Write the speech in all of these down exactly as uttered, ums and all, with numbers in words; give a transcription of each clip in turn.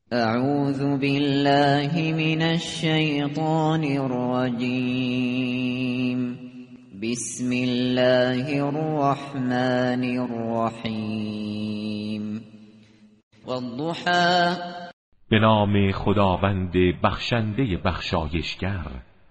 اعوذ بالله من الشیطان الرجیم بسم الله الرحمن الرحیم والضحى به نام خداوند بخشنده بخشایشگر.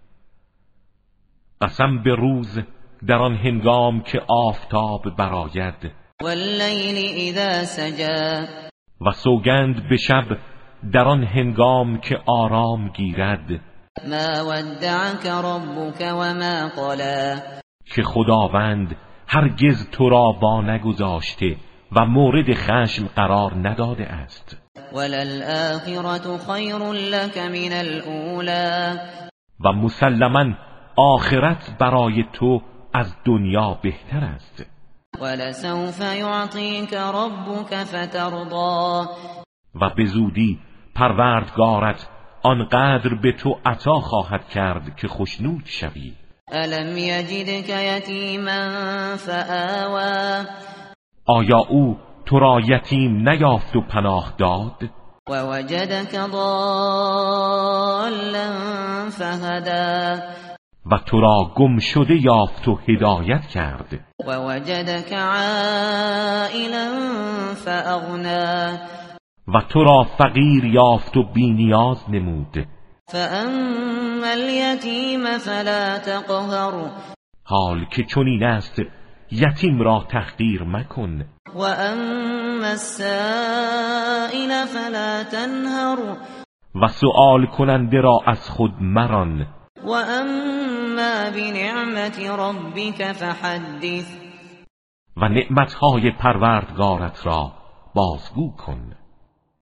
قسم به روز در آن هنگام که آفتاب برآید، واللیل اذا سجی و سوگند به شب در آن هنگام که آرام گیرد. ما ودعک ربک وما قلی که خداوند هرگز تو را وا نگذاشته و مورد خشم قرار نداده است. وللآخرة خیر لک من الاولی و مسلماً آخرت برای تو از دنیا بهتر است. ولسوف یعطیک ربک فترضی و به زودی پروردگارت آنقدر به تو عطا خواهد کرد که خوشنود شوی. الم یجدک یتیما فآوی آیا او تو را یتیم نیافت و پناه داد؟ و وجدک ضالا فهدی و تو را گم شده یافت و هدایت کرد. و وجدک عائلا فاغنی و تو را فقیر یافت و بی‌نیاز نمود. فاما الیتیم فلا تقهر حال که چنین است یتیم را تحقیر مکن. و اما السائل فلا تنهر و سؤال کننده را از خود مران. و اما بنعمت ربک فحدث و نعمتهای پروردگارت را بازگو کن.